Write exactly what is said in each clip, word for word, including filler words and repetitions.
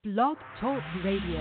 Blog Talk Radio.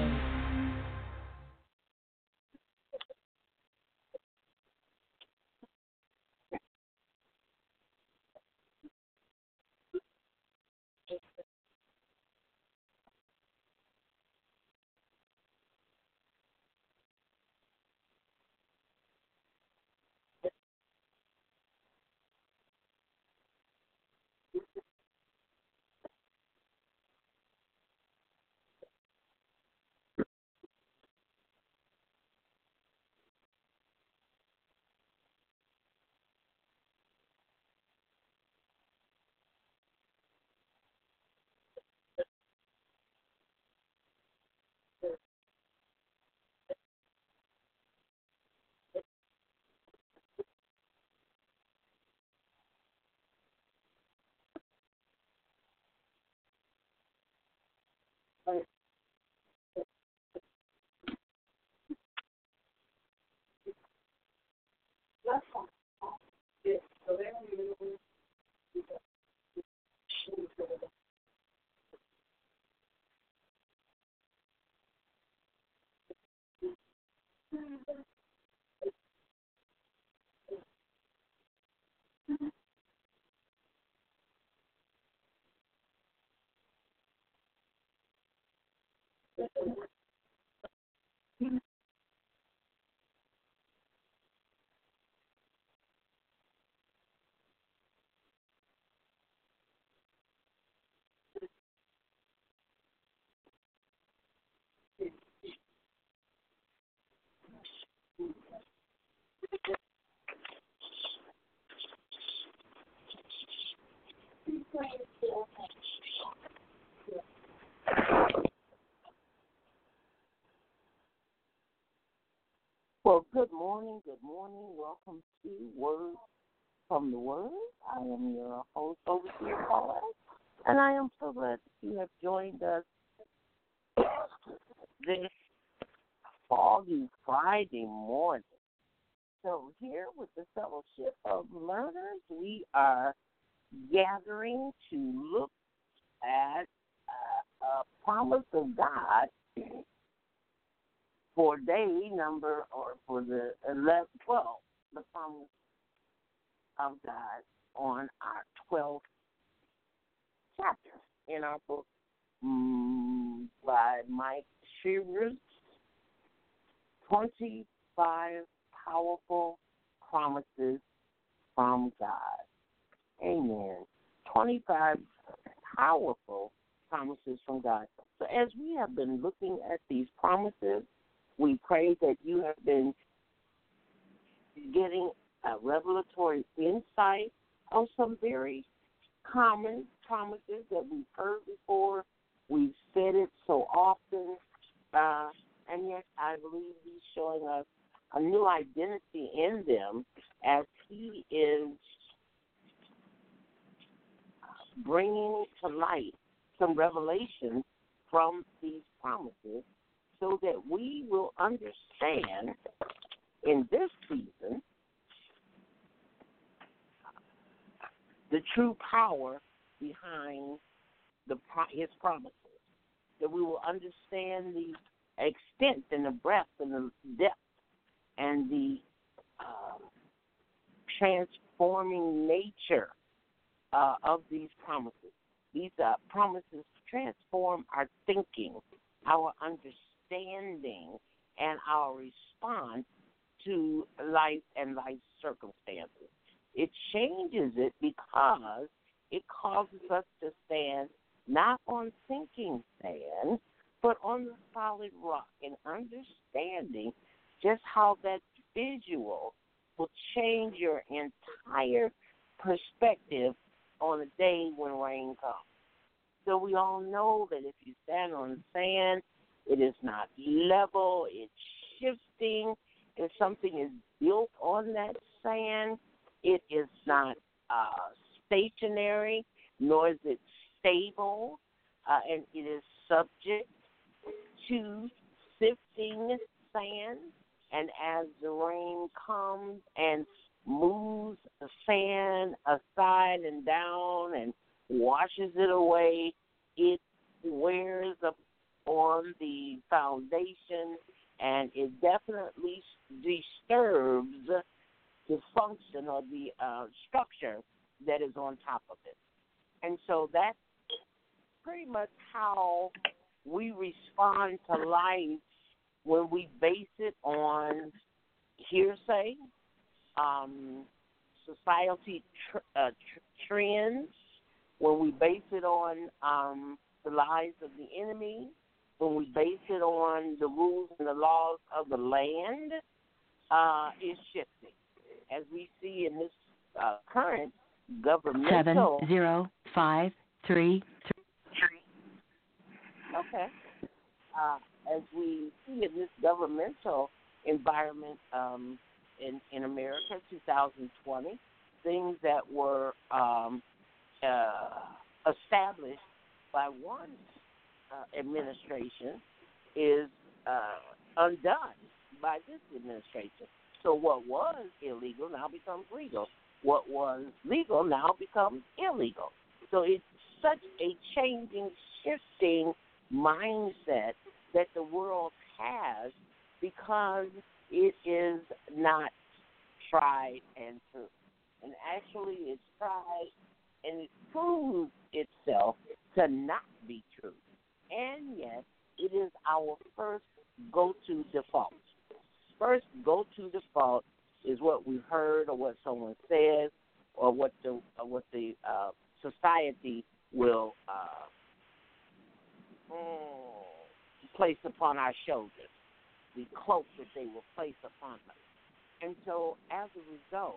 Well, good morning, good morning. Welcome to Word from the Word. I am your host, Overseer Paula, and I am so glad that you have joined us this foggy Friday morning. So here with the Fellowship of Learners, we are gathering to look at uh, a promise of God for day number, or for the eleven, twelve, the promise of God on our twelfth chapter in our book um, by Mike Shearers, twenty-five Powerful Promises from God. Amen. twenty-five powerful promises from God. So as we have been looking at these promises, we pray that you have been getting a revelatory insight on some very common promises that we've heard before. We've said it so often, uh, and yet I believe He's showing us a new identity in them as He is bringing to light some revelation from these promises, so that we will understand in this season the true power behind the His promises, that we will understand the extent and the breadth and the depth and the uh, transforming nature uh, of these promises. These uh, promises transform our thinking, our understanding, and our response to life and life circumstances. It changes it because it causes us to stand not on sinking sand, but on the solid rock, and understanding just how that visual will change your entire perspective on a day when rain comes. So we all know that if you stand on sand, it is not level, it's shifting. If something is built on that sand, it is not uh, stationary, nor is it stable, uh, and it is subject to sifting sand. And as the rain comes and moves the sand aside and down and washes it away, it wears a on the foundation, and it definitely disturbs the function or the uh, structure that is on top of it. And so that's pretty much how we respond to life when we base it on hearsay, um, society tr- uh, tr- trends, when we base it on um, the lies of the enemy, when we base it on the rules and the laws of the land, uh, is shifting. As we see in this uh, current governmental... Seven, zero, five, three, three. Okay. Uh, as we see in this governmental environment um, in, in America, two thousand twenty, things that were um, uh, established by one uh, administration is uh, undone by this administration. So what was illegal now becomes legal. What was legal now becomes illegal. So it's such a changing, shifting mindset that the world has because it is not tried and true. And actually it's tried and it proves itself to not be true. And yet it is our first go-to default. First go-to default is what we heard or what someone says or what the or what the uh, society will uh, mm, place upon our shoulders, the cloak that they will place upon us. And so as a result,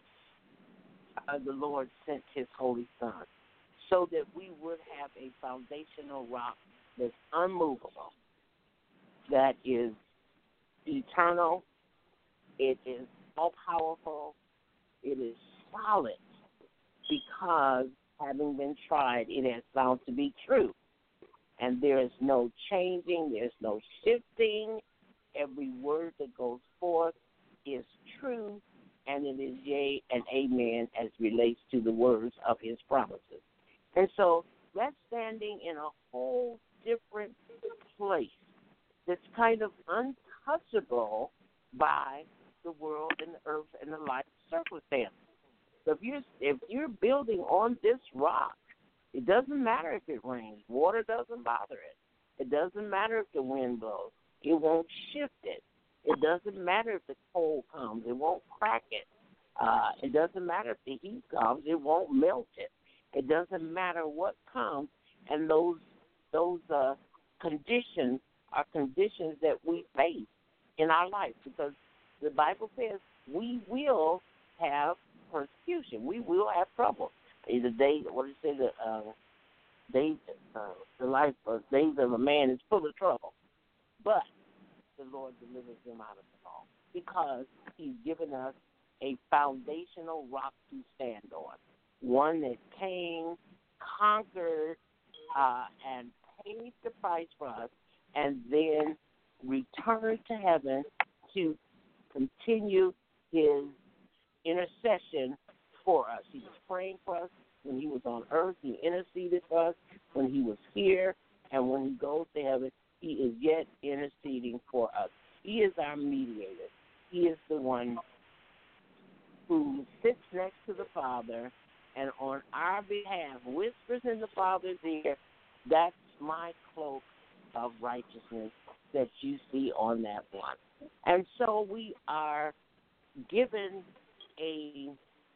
uh, the Lord sent his Holy Son so that we would have a foundational rock that's unmovable, that is eternal, it is all-powerful, it is solid, because having been tried, it has found to be true. And there is no changing, there's no shifting. Every word that goes forth is true, and it is yea and amen as relates to the words of his promises. And so that's standing in a whole different place that's kind of untouchable by the world and the earth and the life circumstances. So if you're, if you're building on this rock, it doesn't matter if it rains. Water doesn't bother it. It doesn't matter if the wind blows. It won't shift it. It doesn't matter if the cold comes. It won't crack it. Uh, it doesn't matter if the heat comes. It won't melt it. It doesn't matter what comes. And those those uh, conditions are conditions that we face in our life, because the Bible says we will have persecution. We will have trouble. The day, what did it say? The uh, days, uh, the life, uh, days of a man is full of trouble, but the Lord delivers them out of it all, because he's given us a foundational rock to stand on, one that came, conquered, uh, and paid the price for us, and then returned to heaven to continue his intercession for us. He was praying for us when he was on earth. He interceded for us when he was here, and when he goes to heaven, he is yet interceding for us. He is our mediator. He is the one who sits next to the Father and on our behalf whispers in the Father's ear. That's my cloak of righteousness that you see on that one. And so we are given a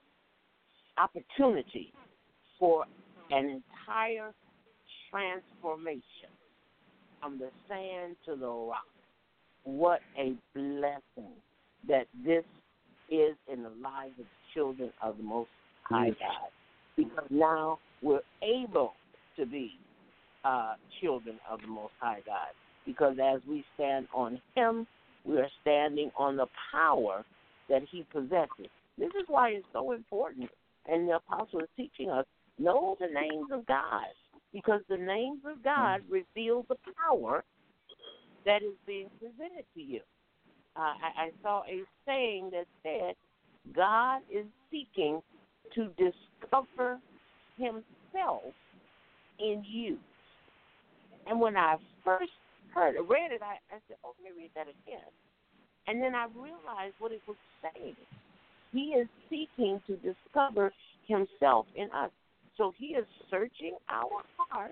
opportunity for an entire transformation from the sand to the rock. What a blessing that this is in the lives of the children of the Most High God, because now we're able to be uh, children of the Most High God, because as we stand on him, we are standing on the power that he possesses. This is why it's so important, and the apostle is teaching us, know the names of God, because the names of God reveal the power that is being presented to you. Uh, I, I saw a saying that said, God is seeking to discover himself in you. And when I first heard it, read it, I, I said, oh, let me read that again. And then I realized what it was saying. He is seeking to discover himself in us. So he is searching our hearts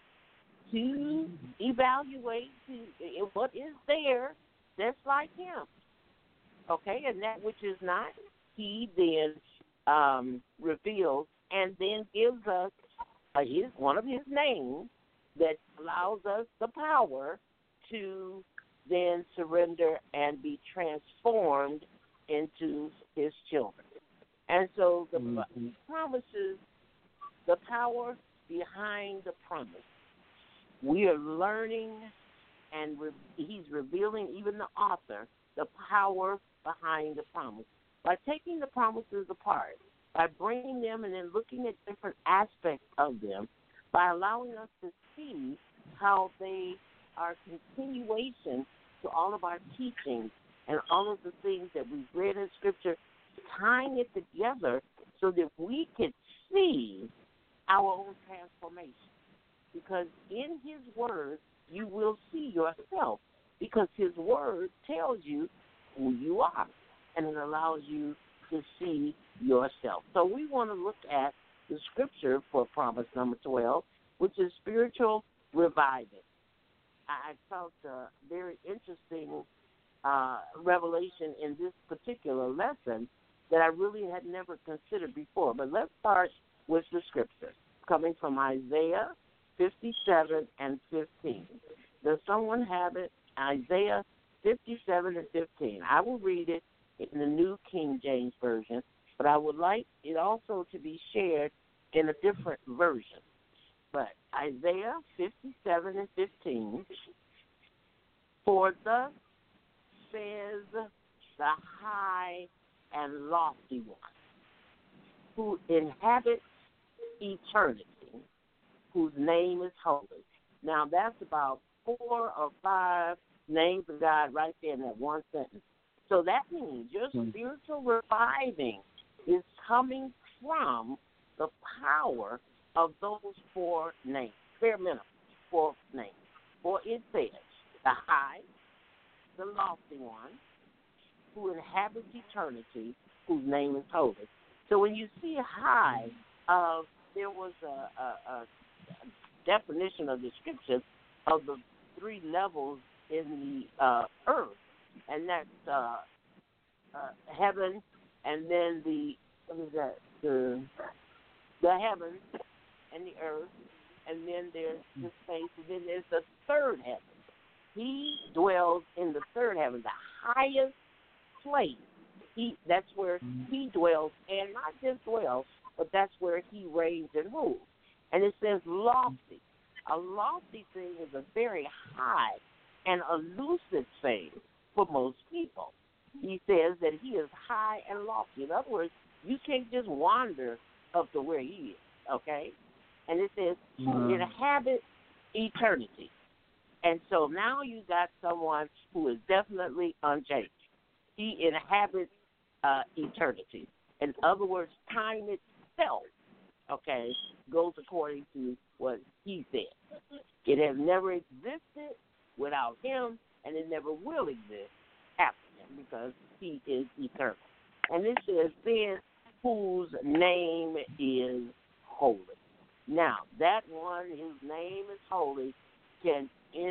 to evaluate to, what is there that's like him. Okay, and that which is not, he then um, reveals and then gives us uh, his, one of his names that allows us the power to then surrender and be transformed into his children. And so the mm-hmm. promises, the power behind the promise. We are learning, and re- he's revealing, even the author, the power behind the promise. By taking the promises apart, by bringing them and then looking at different aspects of them, by allowing us to see how they are continuation to all of our teachings and all of the things that we've read in Scripture, tying it together so that we can see our own transformation. Because in his word, you will see yourself, because his word tells you who you are, and it allows you to see yourself. So we want to look at the scripture for promise number twelve, which is spiritual reviving. I felt a very interesting uh, revelation in this particular lesson that I really had never considered before. But let's start with the scripture, coming from Isaiah fifty-seven and fifteen. Does someone have it? Isaiah fifty-seven and fifteen. I will read it in the New King James Version, but I would like it also to be shared in a different version. But Isaiah fifty-seven and fifteen, for thus says the high and lofty one, who inhabits eternity, whose name is holy. Now that's about four or five names of God right there in that one sentence. So that means your spiritual reviving is coming from the power of those four names, bare minimum, four names. For it says, the high, the lofty one, who inhabits eternity, whose name is holy. So when you see high, uh, there was a, a, a definition of description of the three levels in the uh, earth, and that's uh, uh, heaven, and then the what is that? The the heavens and the earth, and then there's the space, and then there's the third heaven. He dwells in the third heaven, the highest place. He that's where he dwells, and not just dwells, but that's where he reigns and rules. And it says lofty. A lofty thing is a very high and elusive thing for most people. He says that he is high and lofty. In other words, you can't just wander up to where he is, okay? And it says who mm-hmm. inhabits eternity. And so now you got someone who is definitely unchanged. He inhabits uh, eternity. In other words, time itself, okay, goes according to what he said. It has never existed without him, and it never will exist after him, because he is eternal. And it says, then, whose name is holy. Now, that one whose name is holy can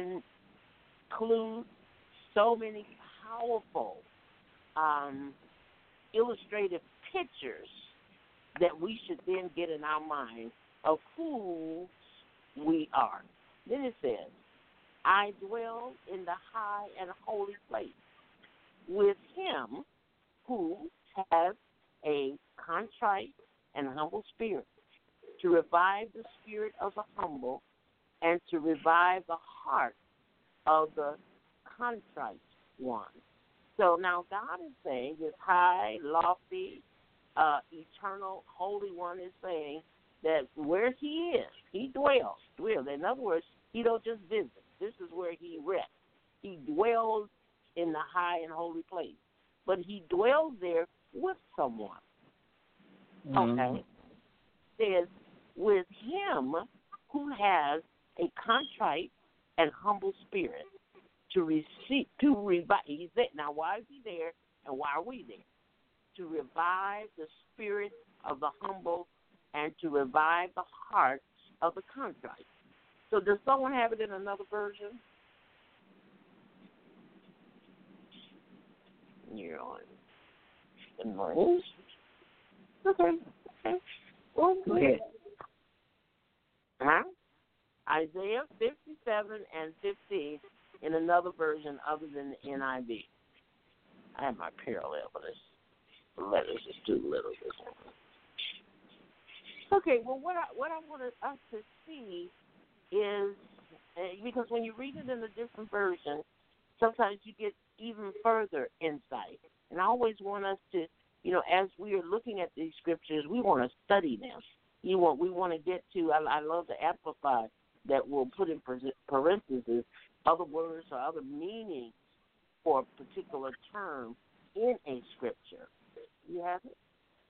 include so many powerful um, illustrative pictures that we should then get in our mind of who we are. Then it says, I dwell in the high and holy place with him who has a contrite and humble spirit, to revive the spirit of the humble and to revive the heart of the contrite one. So now God is saying, this high, lofty, uh, eternal, holy one is saying that where he is, he dwells. dwells. In other words, he don't just visit. This is where he rests. He dwells in the high and holy place. But he dwells there with someone. Mm-hmm. Okay? Says, with him who has a contrite and humble spirit to receive, to revive. He's there. Now, why is he there and why are we there? To revive the spirit of the humble and to revive the heart of the contrite. So does someone have it in another version? You're on the morning. Okay. Okay. Well, go ahead. Huh? Isaiah fifty-seven and fifteen in another version other than the N I V. I have my parallel, but it's, the letters is too little this one. Okay, well, what I, what I wanted us to see is, uh, because when you read it in a different version, sometimes you get even further insight. And I always want us to, you know, as we are looking at these scriptures, we want to study them. You want, we want to get to, I, I love the Amplified that will put in parentheses other words or other meanings for a particular term in a scripture. You have it?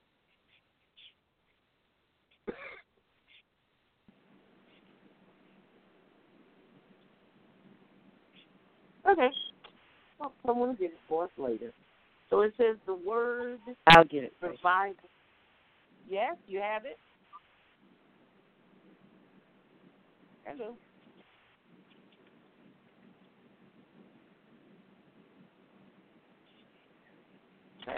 Okay. Well, someone will get it for us later. So it says the word I'll get it. revival. Yes, you have it? Hello. Okay.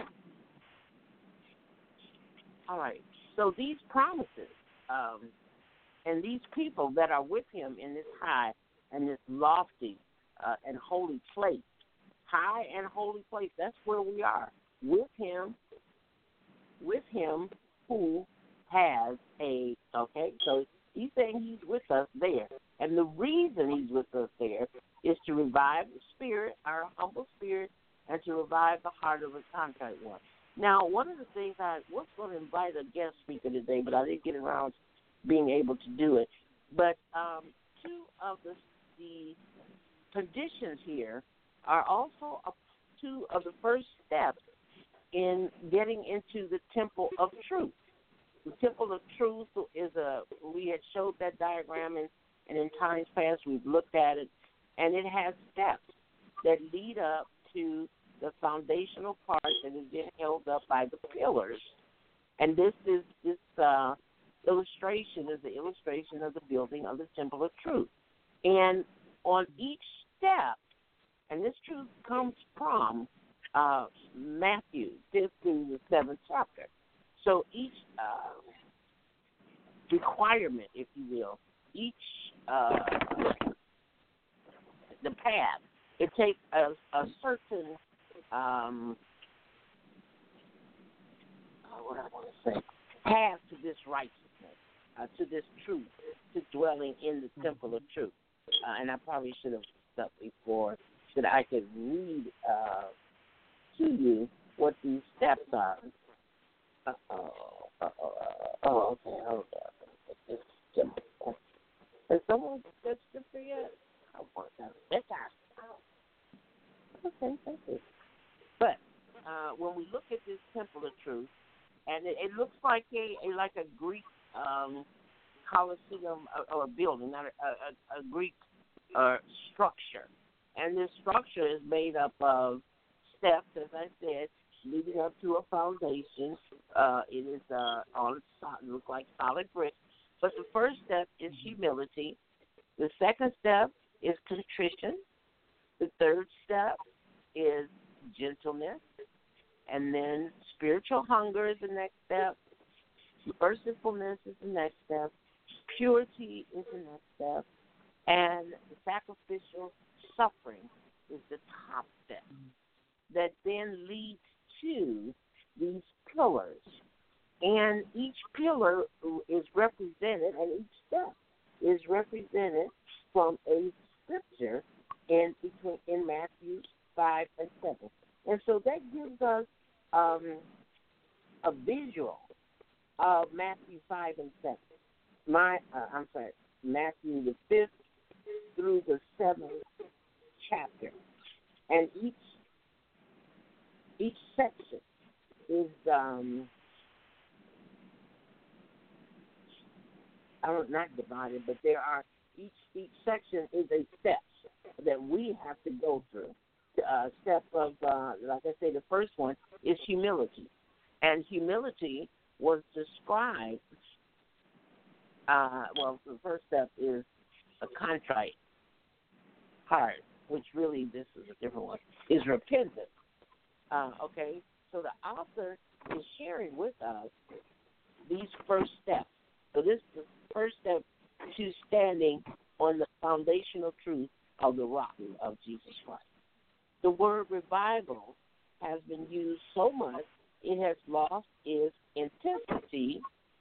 All right. So these promises um, and these people that are with him in this high and this lofty uh, and holy place, high and holy place, that's where we are, with him, with him who has a, okay, so he's saying he's with us there. And the reason he's with us there is to revive the spirit, our humble spirit, and to revive the heart of a contrite one. Now, one of the things I was going to invite a guest speaker today, but I didn't get around to being able to do it. But um, two of the, the conditions here are also a, two of the first steps in getting into the temple of truth. The temple of truth is a, we had showed that diagram, and, and in times past we've looked at it, and it has steps that lead up to the foundational part that is then held up by the pillars. And this is this uh, illustration is the illustration of the building of the temple of truth. And on each step, and this truth comes from uh, Matthew, fifth through the seventh chapter. So each uh, requirement, if you will, each uh, the path, it takes a, a certain um, what I want to say, path to this righteousness, uh, to this truth, to dwelling in the temple of truth. Uh, and I probably should have stuck before so that I could read uh, to you what these steps are. Uh-oh, uh-oh, uh, oh, okay, hold on. Has someone said scripture yet? I want that. Okay, thank you. But uh, when we look at this temple of truth, and it, it looks like a, a like a Greek um, Colosseum or, or a building, not a, a, a Greek uh, structure. And this structure is made up of steps, as I said, leading up to a foundation. Uh, it is uh, all solid, look like solid brick. But the first step is humility. The second step is contrition. The third step is gentleness. And then spiritual hunger is the next step. Mercifulness is the next step. Purity is the next step. And the sacrificial suffering is the top step that then leads to these pillars. And each pillar is represented, and each step is represented from a scripture in between in Matthew five and seven. And so that gives us um, a visual of Matthew five and seven. My, uh, I'm sorry, Matthew the fifth through the seventh chapter, and each each section is um, I don't not divided, but there are Each each section is a step that we have to go through. Uh, step of, uh, like I say, the first one is humility. And humility was described, uh, well, the first step is a contrite heart, which really, this is a different one, is repentance. Uh, okay, so the author is sharing with us these first steps. So this is the first step to standing on the foundational truth of the rock of Jesus Christ. The word revival has been used so much, it has lost its intensity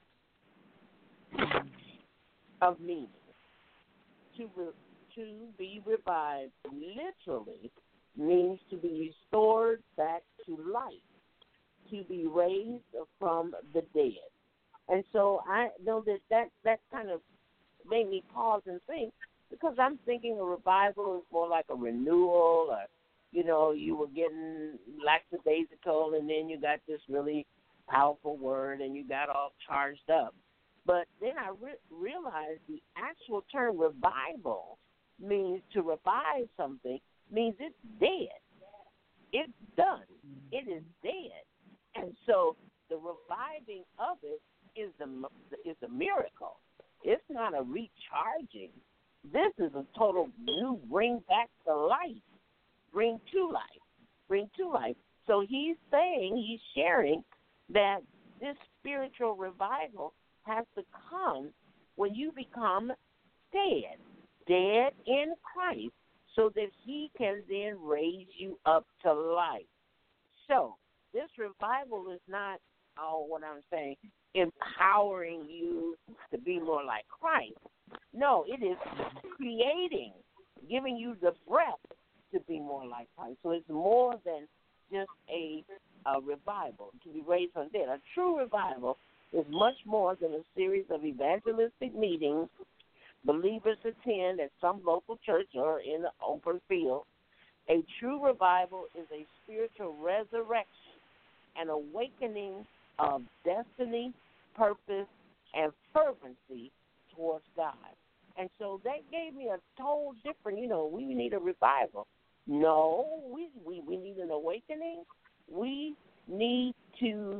of meaning. To, re- to be revived literally means to be restored back to life, to be raised from the dead. And so I know that that, that kind of made me pause and think, because I'm thinking a revival is more like a renewal, or, you know, you were getting lackadaisical and then you got this really powerful word and you got all charged up. But then I re- realized the actual term revival means to revive something, means it's dead. It's done. It is dead. And so the reviving of it is the is a miracle. It's not a recharging. This is a total new bring back to life, bring to life, bring to life. So he's saying, he's sharing that this spiritual revival has to come when you become dead, dead in Christ, so that he can then raise you up to life. So this revival is not, oh, what I'm saying, empowering you to be more like Christ. No, it is creating, giving you the breath to be more like Christ. So it's more than just a, a revival, to be raised from the dead. A true revival is much more than a series of evangelistic meetings believers attend at some local church or in the open field. A true revival is a spiritual resurrection, an awakening of destiny, purpose, and fervency towards God. And so that gave me a total different, you know, we need a revival. No, we, we, we need an awakening. We need to,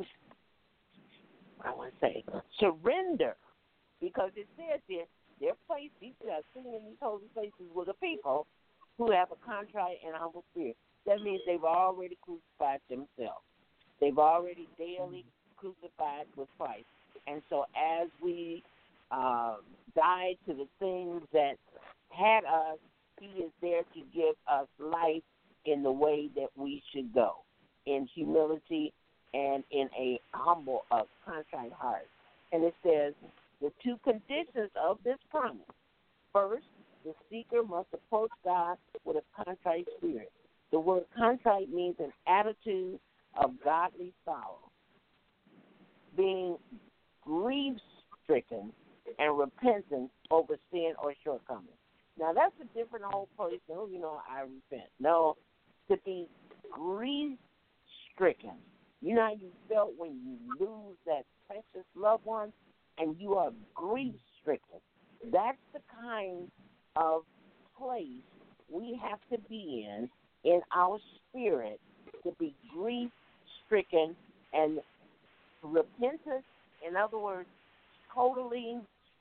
I want to say, surrender. Because it says here, their place, these are sitting in these holy places with a people who have a contrite and humble spirit. That means they've already crucified themselves. They've already daily crucified with Christ. And so as we uh, die to the things that had us, he is there to give us life in the way that we should go, in humility and in a humble, uh, contrite heart. And it says the two conditions of this promise. First, the seeker must approach God with a contrite spirit. The word contrite means an attitude of godly sorrow, being grief-stricken and repentant over sin or shortcoming. Now, that's a different whole place. No, you know, I repent. No, to be grief-stricken. You know how you felt when you lose that precious loved one and you are grief-stricken? That's the kind of place we have to be in, in our spirit, to be grief-stricken and repentant. In other words, totally,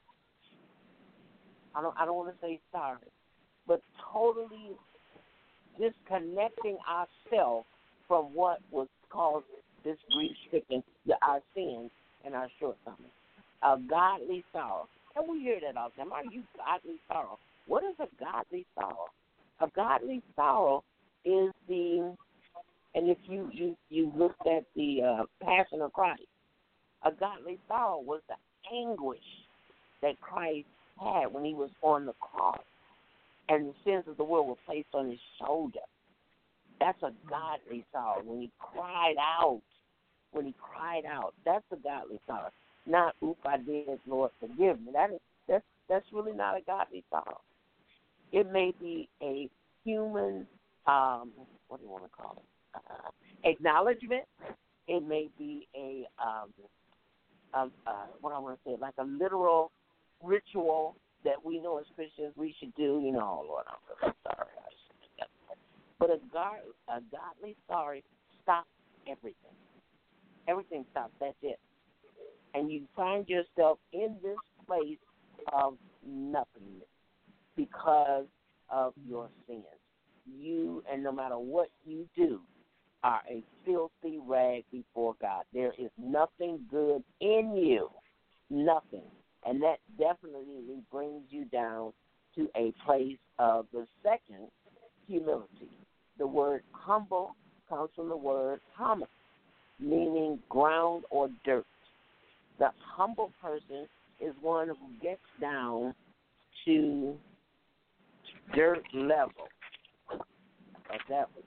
I don't, I don't want to say sorry, but totally disconnecting ourselves from what was called this grief-stricken, our sins and our shortcomings. A godly sorrow. And we hear that all the time. Are you godly sorrow? What is a godly sorrow? A godly sorrow is the, and if you, you, you looked at the uh, Passion of Christ, a godly sorrow was the anguish that Christ had when he was on the cross, and the sins of the world were placed on his shoulder. That's a godly sorrow. When he cried out, when he cried out, that's a godly sorrow. Not, oop, I did, Lord, forgive me. That is, that's, that's really not a godly sorrow. It may be a human, um, what do you want to call it, uh, acknowledgement. It may be a, um, a uh, what I want to say, like a literal ritual that we know as Christians we should do. You know, oh Lord, I'm really sorry. I shouldn't have done that. But a, gar- a godly sorry stops everything. Everything stops. That's it. And you find yourself in this place of nothingness because of your sins. You, and no matter what you do, are a filthy rag before God. There is nothing good in you. Nothing. And that definitely brings you down to a place of the second, humility. The word humble comes from the word humus, meaning ground or dirt. The humble person is one who gets down to dirt level, as that would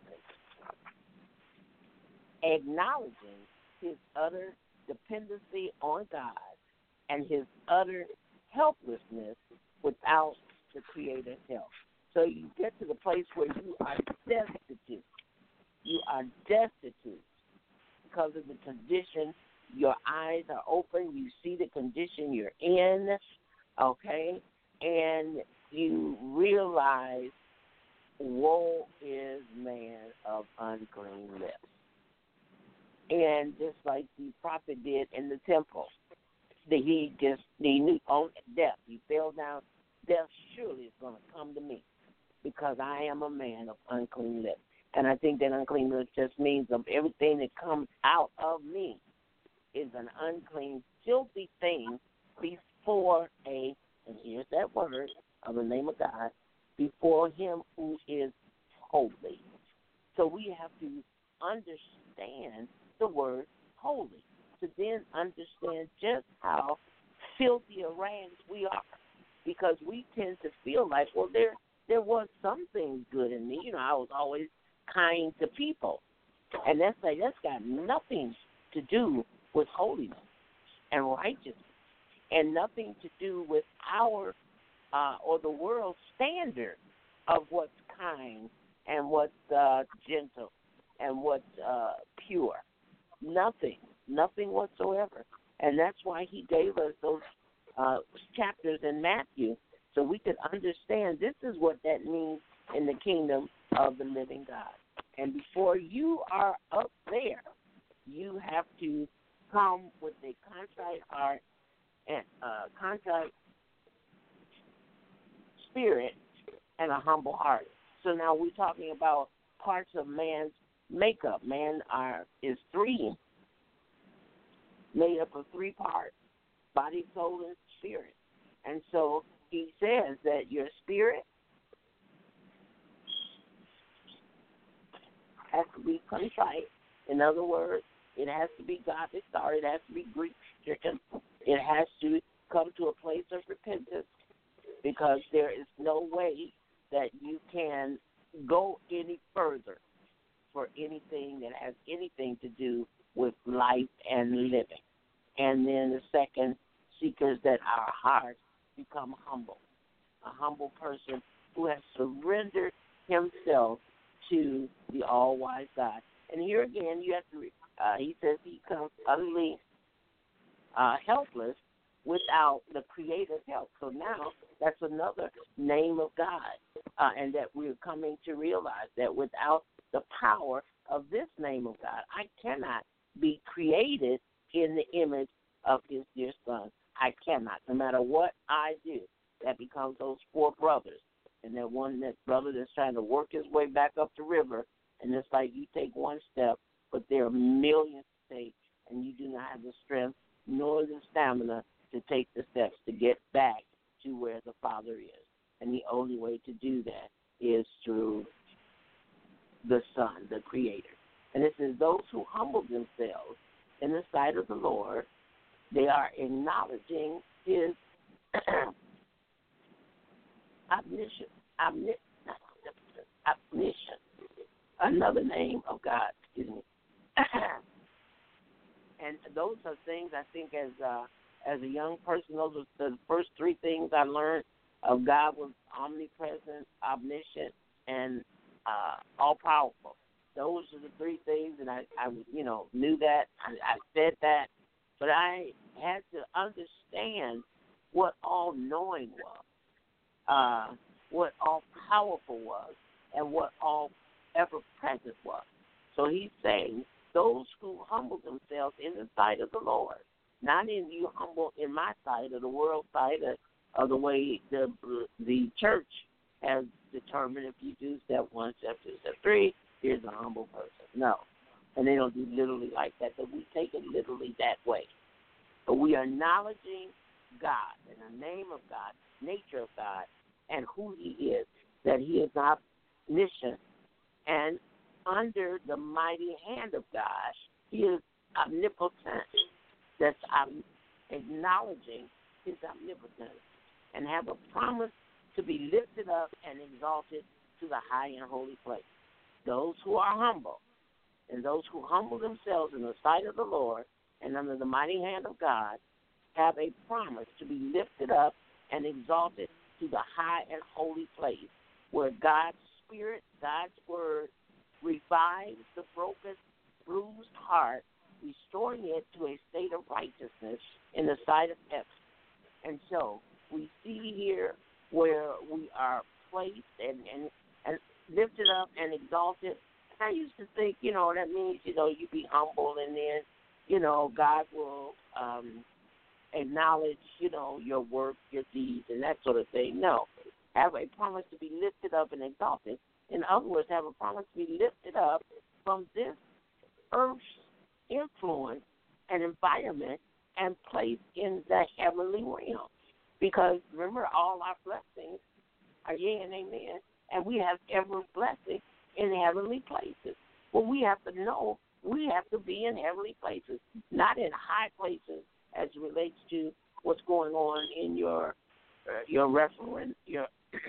be. Acknowledging his utter dependency on God and his utter helplessness without the Creator's help. So you get to the place where you are destitute. You are destitute because of the condition. Your eyes are open. You see the condition you're in, okay? And you realize, woe is man of unclean lips. And just like the prophet did in the temple, that he just, he knew on death. He fell down. Death surely is going to come to me because I am a man of unclean lips. And I think that unclean lips just means of everything that comes out of me is an unclean, filthy thing before a, and here's that word of the name of God, before him who is holy. So we have to understand the word holy to then understand just how filthy a rags we are, because we tend to feel like, well, there there was something good in me. You know, I was always kind to people, and that's like that's got nothing to do with holiness and righteousness, and nothing to do with our uh, or the world's standard of what's kind and what's uh, gentle and what's uh, pure. Nothing, nothing whatsoever. And that's why he gave us those uh, chapters in Matthew so we could understand this is what that means in the kingdom of the living God. And before you are up there, you have to come with a contrite heart and uh, contrite spirit and a humble heart. So now we're talking about parts of man's makeup. Man are is three, made up of three parts: body, soul, and spirit. And so he says that your spirit has to be contrite. In other words, it has to be godly sorry. It has to be grief stricken. It has to come to a place of repentance, because there is no way that you can go any further for anything that has anything to do with life and living. And then the second, seekers that our hearts become humble. A humble person who has surrendered himself to the all-wise God. And here again, you have to, uh, he says he comes utterly uh, helpless without the Creator's help. So now that's another name of God, uh, and that we're coming to realize that without the power of this name of God, I cannot be created in the image of his dear Son. I cannot. No matter what I do, that becomes those four brothers. And that one, that brother that's trying to work his way back up the river, and it's like you take one step, but there are millions to take, and you do not have the strength nor the stamina to take the steps to get back to where the Father is. And the only way to do that is through the Son, the Creator. And it says those who humble themselves in the sight of the Lord, they are acknowledging his omniscience, omniscience, omniscience, another name of God, excuse me. And those are things I think as uh, as a young person, those are the first three things I learned of God: was omnipresent, omniscient, and uh, all-powerful. Those are the three things, and I, I you know, knew that. I, I said that. But I had to understand what all-knowing was. uh, what all powerful was and what all ever present was. So he's saying those who humble themselves in the sight of the Lord, not in you humble in my sight or the world's sight or, or the way the the church has determined if you do step one, step two, step three, here's a humble person. No. And they don't do literally like that, but we take it literally that way. But we are acknowledging God and the name of God, nature of God, and who he is, that he is omniscient and under the mighty hand of God. He is omnipotent. That's um, acknowledging his omnipotence and have a promise to be lifted up and exalted to the high and holy place. Those who are humble and those who humble themselves in the sight of the Lord and under the mighty hand of God have a promise to be lifted up and exalted to the high and holy place where God's Spirit, God's Word, revives the broken, bruised heart, restoring it to a state of righteousness in the sight of heaven. And so we see here where we are placed and, and, and lifted up and exalted. I used to think, you know, that means, you know, you be humble and then, you know, God will um, acknowledge, you know, your work, your deeds, and that sort of thing. No. Have a promise to be lifted up and exalted. In other words, have a promise to be lifted up from this earth's influence and environment and placed in the heavenly realm. Because remember, all our blessings are yea and amen, and we have every blessing in heavenly places. Well, we have to know we have to be in heavenly places, not in high places as it relates to what's going on in your uh, your reference, your what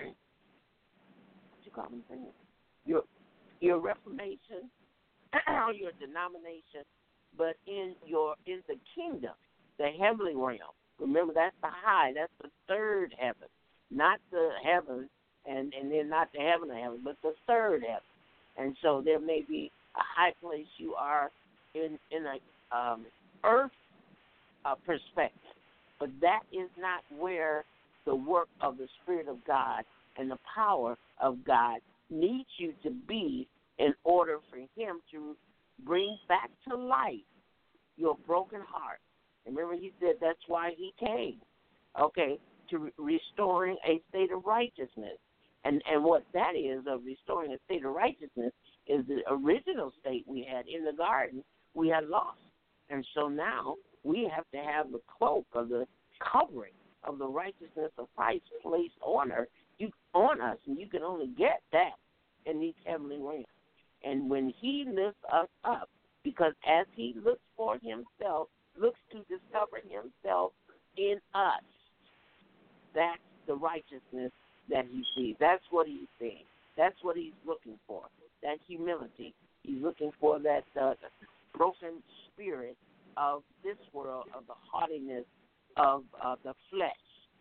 you call them things, your your reformation, your denomination, but in your in the kingdom, the heavenly realm. Remember, that's the high, that's the third heaven, not the heaven, and and then not the heaven of heaven, but the third heaven. And so there may be a high place you are in in a um, earth uh, perspective, but that is not where the work of the Spirit of God and the power of God needs you to be in order for him to bring back to life your broken heart. Remember, he said that's why he came, okay, to re- restoring a state of righteousness. And and what that is of restoring a state of righteousness is the original state we had in the garden we had lost. And so now we have to have the cloak of the covering of the righteousness of Christ placed on her, you, on us, and you can only get that in these heavenly realms. And when he lifts us up, because as he looks for himself, looks to discover himself in us, that's the righteousness that he sees. That's what he's seeing. That's what he's looking for, that humility. He's looking for that uh, broken spirit of this world, of the haughtiness of uh, the flesh,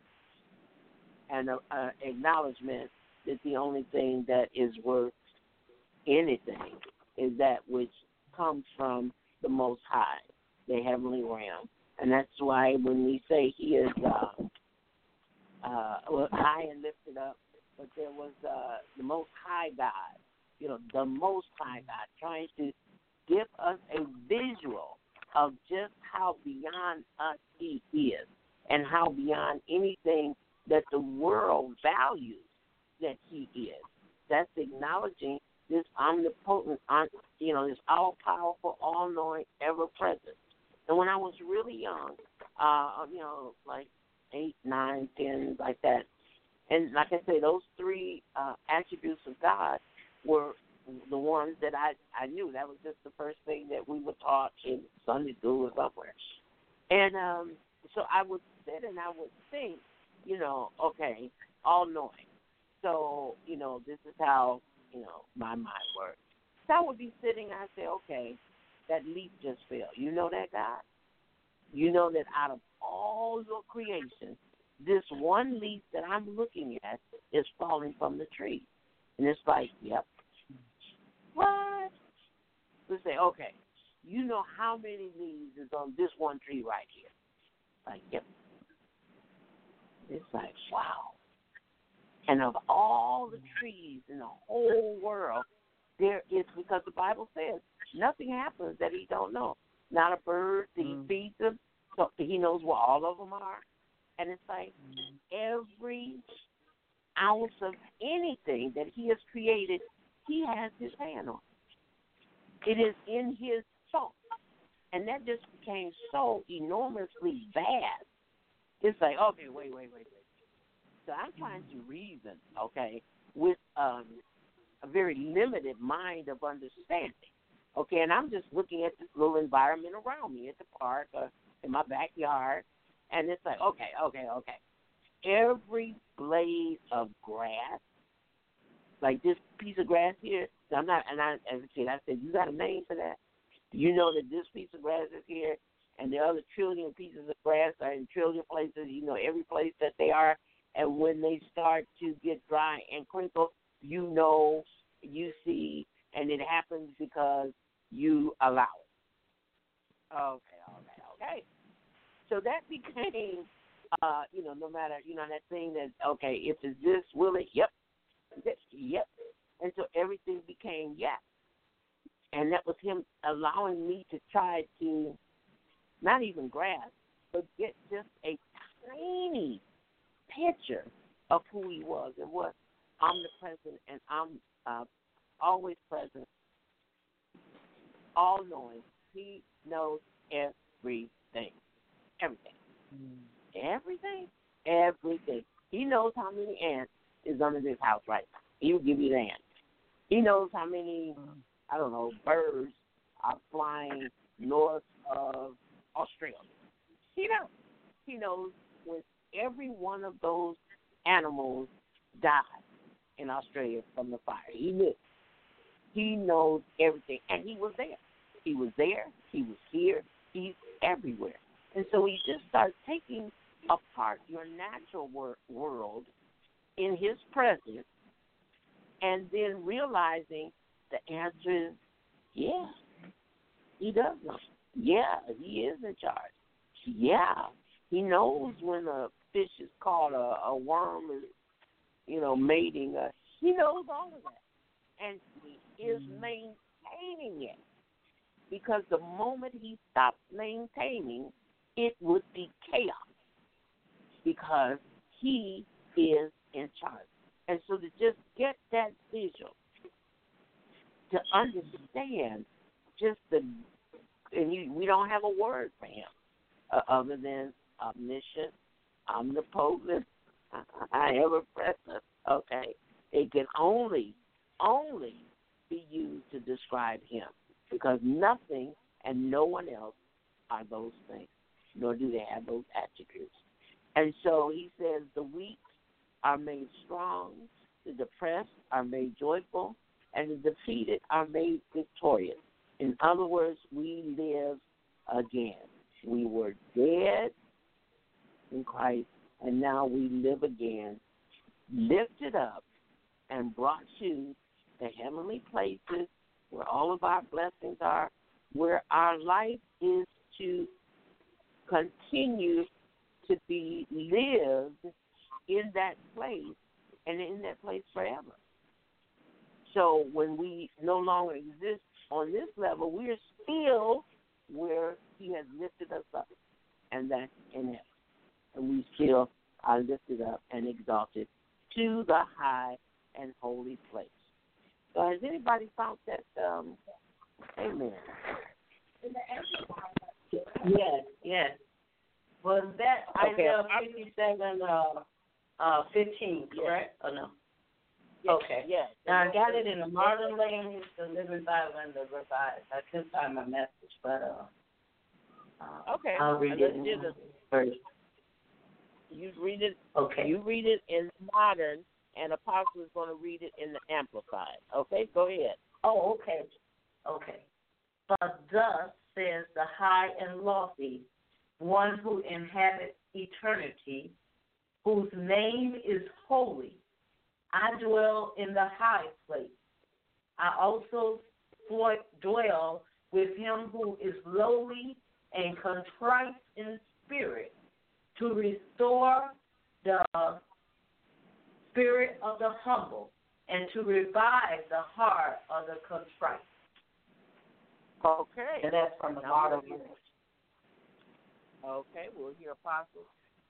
and an uh, acknowledgement that the only thing that is worth anything is that which comes from the Most High, the heavenly realm. And that's why when we say he is uh, uh, well, high and lifted up, but there was uh, the Most High God, you know, the Most High God, trying to give us a visual of just how beyond us he is and how beyond anything that the world values that he is. That's acknowledging this omnipotent, you know, this all-powerful, all-knowing, ever-present. And when I was really young, uh, you know, like eight, nine, ten, like that, and like I say, those three uh, attributes of God were the ones that I, I knew. That was just the first thing that we were taught in Sunday school or somewhere. And um, so I would sit and I would think, you know, okay, all-knowing. So, you know, this is how, you know, my mind works. So I would be sitting and I'd say, okay, that leaf just fell. You know that, God? You know that out of all your creation, this one leaf that I'm looking at is falling from the tree. And it's like, yep. What? Let's say, okay, you know how many leaves is on this one tree right here? Like, yep. It's like, wow. And of all the trees in the whole world, there is, because the Bible says nothing happens that he don't know. Not a bird, he Mm. feeds them, so he knows where all of them are. And it's like every ounce of anything that he has created, he has his hand on. It is in his thought. And that just became so enormously vast. It's like, okay, wait, wait, wait, wait. So I'm trying to reason, okay, with um, a very limited mind of understanding. Okay, and I'm just looking at this little environment around me at the park or in my backyard, and it's like, okay, okay, okay. Every blade of grass, like this piece of grass here, I'm not, and I, as a kid, I said, you got a name for that? Do you know that this piece of grass is here, and the other trillion pieces of grass are in trillion places? You know every place that they are, and when they start to get dry and crinkle, you know, you see, and it happens because you allow it. Okay, okay, okay. So that became, uh, you know, no matter, you know, that thing that, okay, if it's this, will it? Yep. Yep. And so everything became yes. And that was him allowing me to try to not even grasp, but get just a tiny picture of who he was and what omnipresent and I'm uh, always present, all knowing. He knows everything. Everything. Mm. Everything? Everything. He knows how many ants is under this house right now. He will give you the ants. He knows how many, I don't know, birds are flying north of Australia. He knows. He knows when every one of those animals died in Australia from the fire. He knew. He knows everything. And he was there. He was there. He was here. He's everywhere. And so he just starts taking apart your natural wor- world in his presence and then realizing the answer is, yeah, he does know. Yeah, he is in charge. Yeah, he knows when a fish is caught, a, a worm is, you know, mating. Uh, he knows all of that. And he is maintaining it. Because the moment he stops maintaining, it would be chaos. Because he is in charge. And so to just get that visual, to understand just the, and you, we don't have a word for him uh, other than omniscient, omnipotent, ever present. Okay, it can only, only be used to describe him, because nothing and no one else are those things, nor do they have those attributes. And so he says the weak are made strong, the depressed are made joyful, and the defeated are made victorious. In other words, we live again. We were dead in Christ, and now we live again, lifted up, and brought to the heavenly places where all of our blessings are, where our life is to continue to be lived in that place and in that place forever. So when we no longer exist on this level, we are still where he has lifted us up, and that's in heaven. And we still are lifted up and exalted to the high and holy place. So has anybody found that? Um, amen. Yes, yes. Was that Okay. Isaiah fifty-seven, uh, uh, fifteen, correct? Or no? Yes. Okay. Yes. Now, I got it in the modern language, the Living Bible, and the Revised. I couldn't find my message, but uh, uh okay. I'll read Let's it in do this. first. You read it. Okay. You read it in modern, and Apostle is going to read it in the Amplified. Okay, go ahead. Oh, okay. Okay. But thus says the high and lofty, one who inhabits eternity, whose name is holy. I dwell in the high place. I also dwell with him who is lowly and contrite in spirit, to restore the spirit of the humble, and to revive the heart of the contrite. Okay. And that's from the modern English. Okay, we'll hear Apostle.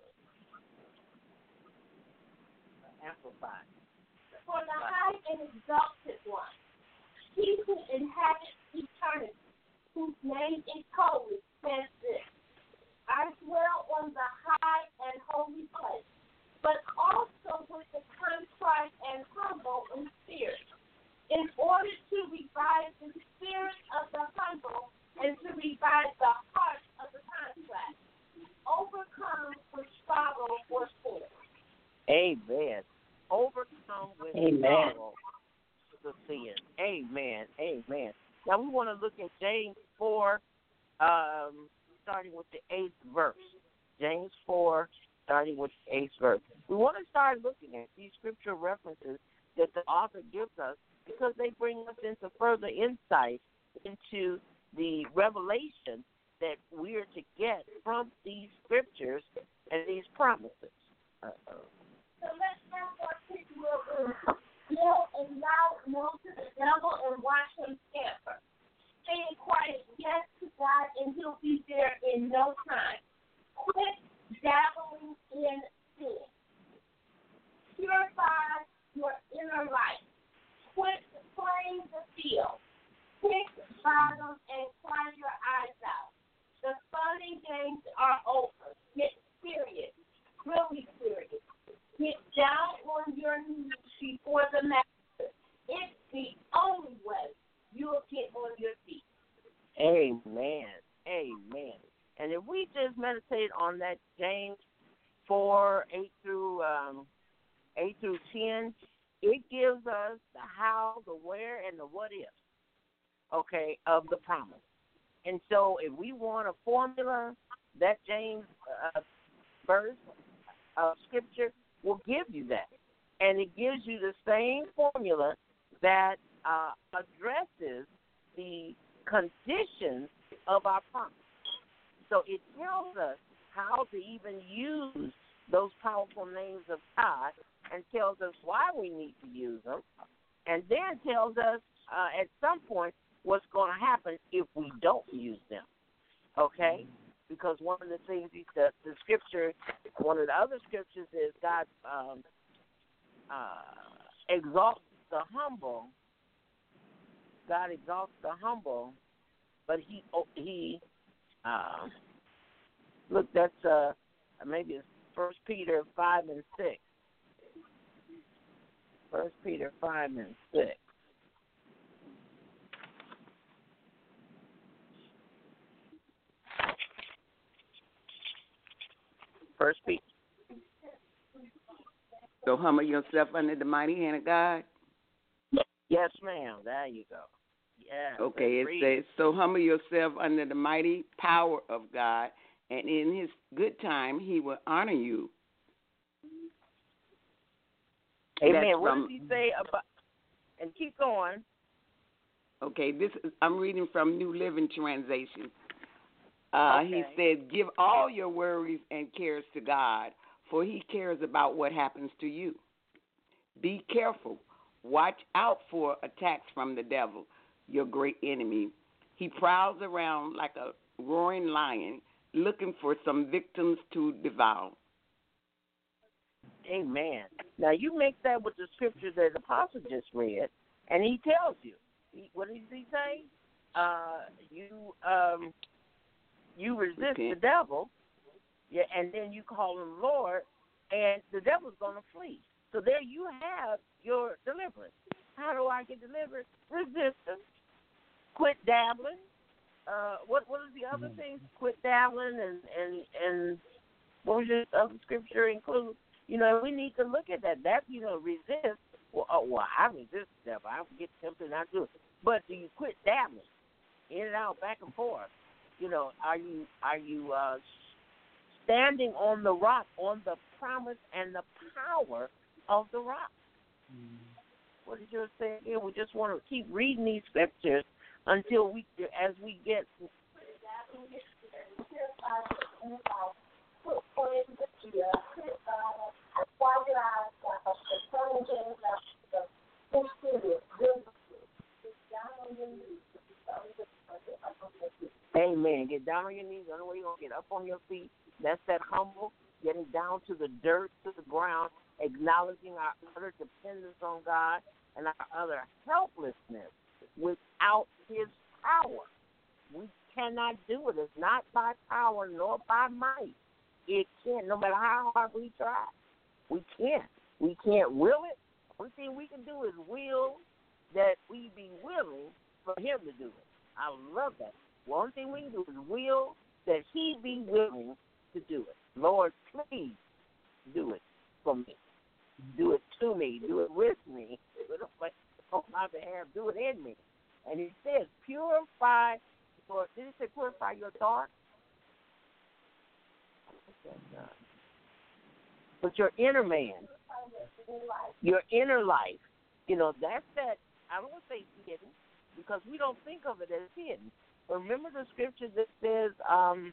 Amplified. For the high and exalted one, he who inhabits eternity, whose name is holy, says this: I dwell on the high and holy place, but also with the contrite and humble in spirit, in order to revive the spirit of the humble and to revive the heart of the contrite, overcome which sorrow or sin. Amen. Overcome with Amen. sorrow the sin. Amen. Amen. Now we want to look at James four, um, starting with the eighth verse. James four, starting with the eighth verse. We want to start looking at these scripture references that the author gives us because they bring us into further insight into the revelation that we're to get from these scriptures and these promises. Uh-oh. So let's therefore take will yell and loud no to the devil and watch him scamper. Saying quiet yes to God and he'll be there in no time. Quit dabbling in sin. Purify your inner life. Quit playing the field. Pick bottom and cry your eyes out. The fun and games are over. Get serious. Really serious. Get down on your knees before the master. It's the only way you'll get on your feet. Amen. Amen. And if we just meditate on that James four, eight through um, eight through ten, it gives us the how, the where, and the what if, okay, of the promise. And so if we want a formula, that James uh, verse of Scripture will give you that. And it gives you the same formula that uh, addresses the conditions of our promise. So it tells us how to even use those powerful names of God and tells us why we need to use them, and then tells us uh, at some point what's going to happen if we don't use them, okay? Because one of the things, the, the scripture, one of the other scriptures is God um, uh, exalts the humble. God exalts the humble, but he, he uh, look, that's uh, maybe it's First Peter five and six. First Peter five and six. First Peter. So humble yourself under the mighty hand of God. Yes, ma'am. There you go. Yeah. Okay, it says, so humble yourself under the mighty power of God, and in his good time he will honor you. Amen. That's What from, does he say about, and keep going. Okay, this is, I'm reading from New Living Translation. Uh, okay. He said, give all your worries and cares to God, for he cares about what happens to you. Be careful. Watch out for attacks from the devil, your great enemy. He prowls around like a roaring lion, looking for some victims to devour. Amen. Now, you make that with the scripture that the apostle just read, and he tells you. He, what does he say? Uh, you um, you resist okay. the devil, yeah, and then you call him Lord, and the devil's going to flee. So there you have your deliverance. How do I get delivered? Resistance. Quit dabbling. Uh, what what is the other things? Quit dabbling and, and, and what was your other scripture include? You know, we need to look at that. That, you know, resist. Well, oh, well I resist the devil. I get tempted not to do it. But do you quit dabbling? In and out, back and forth. You know, are you are you uh, standing on the rock, on the promise and the power of the rock? Mm. What did you say again? We just want to keep reading these scriptures until we, as we get. Why did I uh, turn James out to the interior? Down on your knees. Amen. Get down on your knees. The only way you're going to get up on your feet, that's that humble, getting down to the dirt, to the ground, acknowledging our utter dependence on God and our utter helplessness without his power. We cannot do it. It's not by power nor by might. It can't, no matter how hard we try. We can't. We can't will it. The only thing we can do is will that we be willing for him to do it. I love that. The only thing we can do is will that he be willing to do it. Lord, please do it for me. Do it to me. Do it with me. Do it on my behalf. Do it in me. And he says, purify your, did he say purify your thoughts? But your inner man, your inner life, you know, that's that, I don't want to say hidden, because we don't think of it as hidden. But remember the scripture that says, um,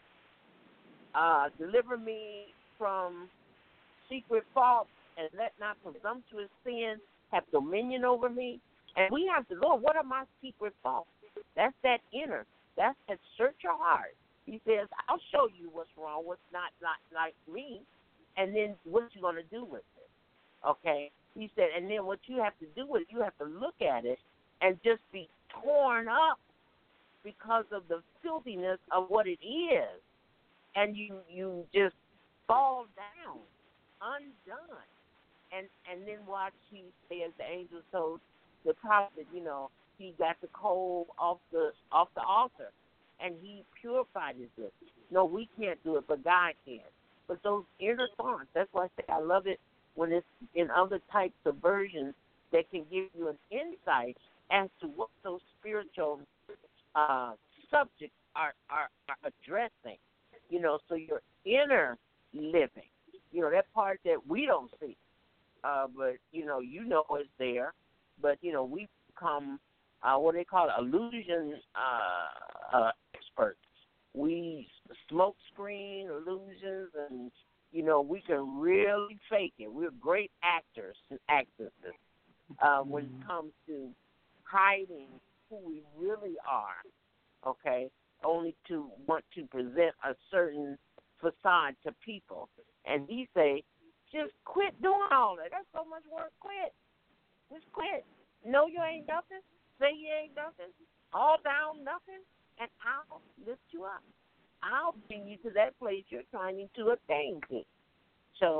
uh, deliver me from secret faults and let not presumptuous sin have dominion over me. And we have to, Lord, what are my secret faults? That's that inner. That's that search your heart. He says, I'll show you what's wrong, what's not, not like me, and then what you're going to do with it. Okay? He said, and then what you have to do is you have to look at it and just be torn up because of the filthiness of what it is. And you, you just fall down, undone. And and then watch, he says, the angel told the prophet, you know, he got the coal off the off the altar, and he purified his lips. No, we can't do it, but God can. But those inner thoughts, that's why I say I love it when it's in other types of versions that can give you an insight as to what those spiritual uh, subjects are, are, are addressing. You know, so your inner living, you know, that part that we don't see, uh, but, you know, you know it's there. But, you know, we become, uh, what they call it, illusion uh, uh, experts. We smoke screen illusions, and, you know, we can really fake it. We're great actors and actresses uh, when it comes to hiding who we really are, okay, only to want to present a certain facade to people. And he say, just quit doing all that. That's so much work. Quit. Just quit. No, you ain't nothing. Say you ain't nothing. All down nothing, and I'll lift you up. I'll bring you to that place you're trying to attain to. So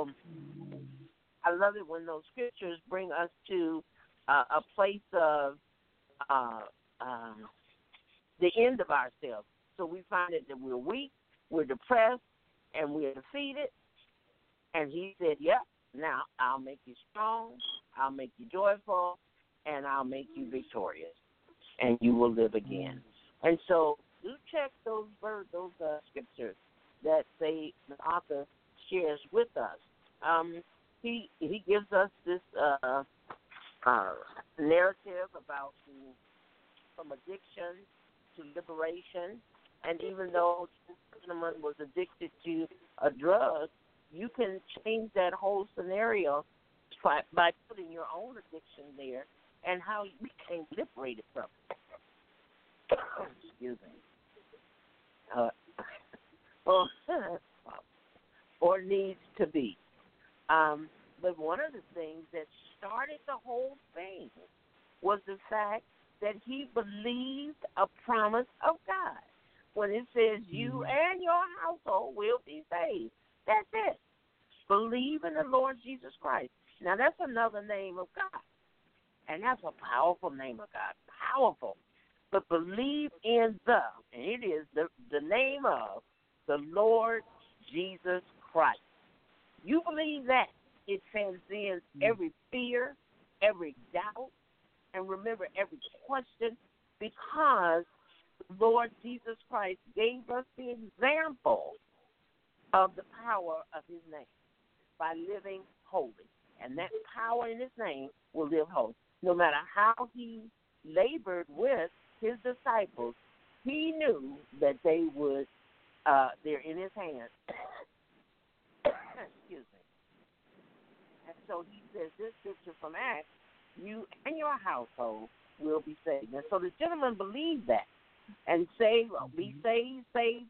I love it when those scriptures bring us to uh, a place of uh, uh, the end of ourselves. So we find it that we're weak, we're depressed, and we're defeated. And he said, yep, now I'll make you strong, I'll make you joyful, and I'll make you victorious, and you will live again. And so do check those words, those uh, scriptures that they, the author shares with us. Um, he he gives us this uh, uh, narrative about the, from addiction to liberation, and even though this gentleman was addicted to a drug, you can change that whole scenario by, by putting your own addiction there and how you became liberated from it. Excuse me. Uh, or, or needs to be. Um, but one of the things that started the whole thing was the fact that he believed a promise of God. When it says you and your household will be saved. That's it. Believe in the Lord Jesus Christ. Now, that's another name of God. And that's a powerful name of God. Powerful. But believe in the, and it is the, the name of the Lord Jesus Christ. You believe that, it transcends every fear, every doubt, and remember every question, because the Lord Jesus Christ gave us the example of the power of his name by living holy. And that power in his name will live holy. No matter how he labored with his disciples, he knew that they would, uh, they're in his hands. Excuse me. so he says this scripture from Acts, you and your household will be saved. And so the gentleman believed that and saved, be saved, saved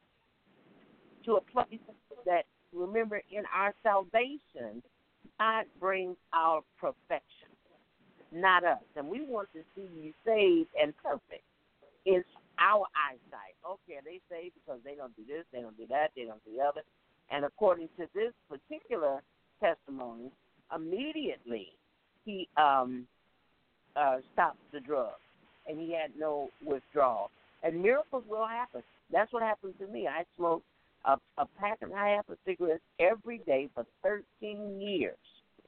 to a place that, remember, in our salvation, God brings our perfection, not us. And we want to see you saved and perfect. It's our eyesight. Okay, they saved because they don't do this, they don't do that, they don't do the other. And according to this particular testimony, immediately he um, uh, stopped the drug, and he had no withdrawal. And miracles will happen. That's what happened to me. I smoked a, a pack and a half of cigarettes every day for thirteen years.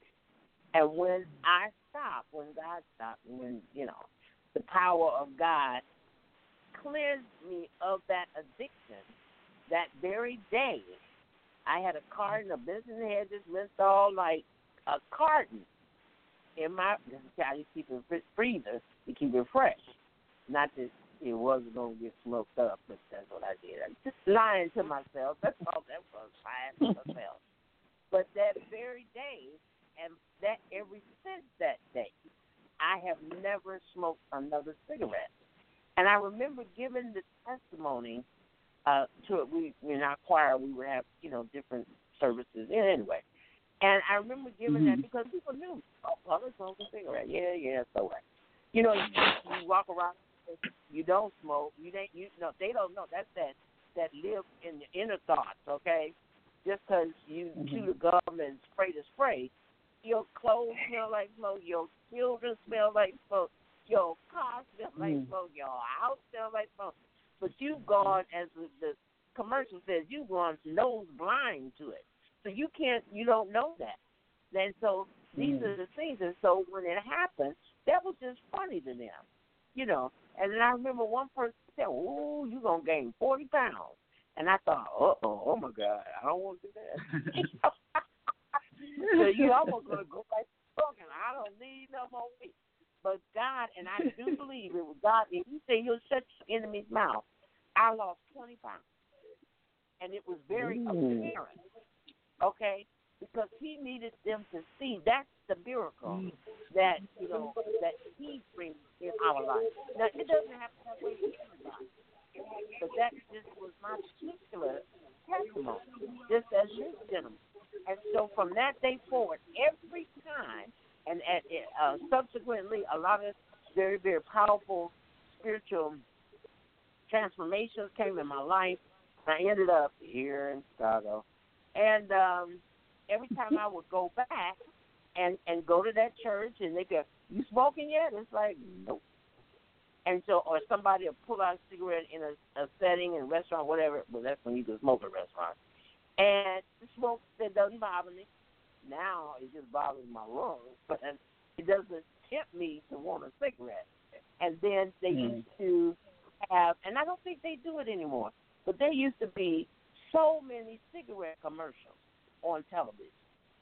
And when I stopped, when God stopped, when, you know, the power of God cleansed me of that addiction, that very day, I had a carton of business head just list all like a carton in my, I used to keep it in the freezer to keep it fresh. Not that it wasn't going to get smoked up, but that's what I did. I just lying to myself. That's all that was, lying to myself. But that very day, and that ever since that day, I have never smoked another cigarette. And I remember giving the testimony uh, to it. We in our choir, we would have, you know, different services. Anyway, and I remember giving mm-hmm. that because people knew, oh, well, let's smoke a cigarette. Yeah, yeah, so what? You know, you, you walk around, you don't smoke. You don't, you know, they don't know. That's that that live in your inner thoughts. Okay, just because you mm-hmm. chew the gum and spray the spray, your clothes smell like smoke. Your children smell like smoke. Your car smells like mm. smoke. Your house smells like smoke. But you've gone, as the commercial says, you've gone nose blind to it. So you can't, you don't know that. And so these mm. are the things. And so when it happened, that was just funny to them, you know. And then I remember one person said, "Ooh, you're going to gain forty pounds." And I thought, uh-oh, oh, my God, I don't want to do that. So you're almost going to go back to smoking. I don't need no more weed. But God, and I do believe it was God, and He said He'll shut your enemy's mouth. I lost twenty pounds. And it was very Ooh. apparent, okay, because He needed them to see that's the miracle mm. that, you know, that He brings in our life. Now, it doesn't have to have way for everybody, but that just was my particular testimony, just as this gentleman. And so from that day forward, every time, and at, uh, subsequently, a lot of very, very powerful spiritual transformations came in my life. I ended up here in Chicago. And um, every time I would go back and, and go to that church, and they go, "You smoking yet?" It's like, nope. And so, or somebody will pull out a cigarette in a, a setting, in a restaurant, whatever. Well, that's when you can smoke at a restaurant. And the smoke, that doesn't bother me. Now it just bothers my lungs, but it doesn't tempt me to want a cigarette. And then they mm. used to have, and I don't think they do it anymore, but there used to be so many cigarette commercials on television.